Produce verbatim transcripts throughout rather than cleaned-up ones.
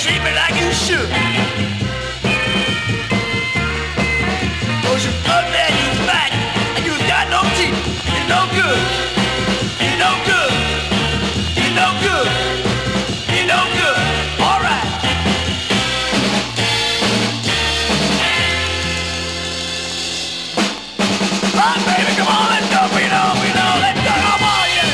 treat me like you should. Cause you up there, you fat, and you got no teeth. You're no good. You're no good. You're no good. You're no good. All right. All right, baby, come on, let's go. We know, we know, let's go. Come on, yeah.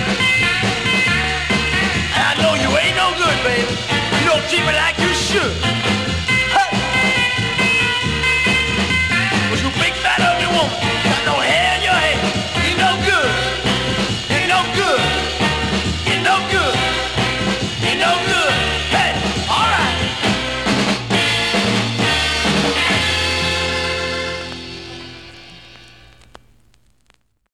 Treat me like you should.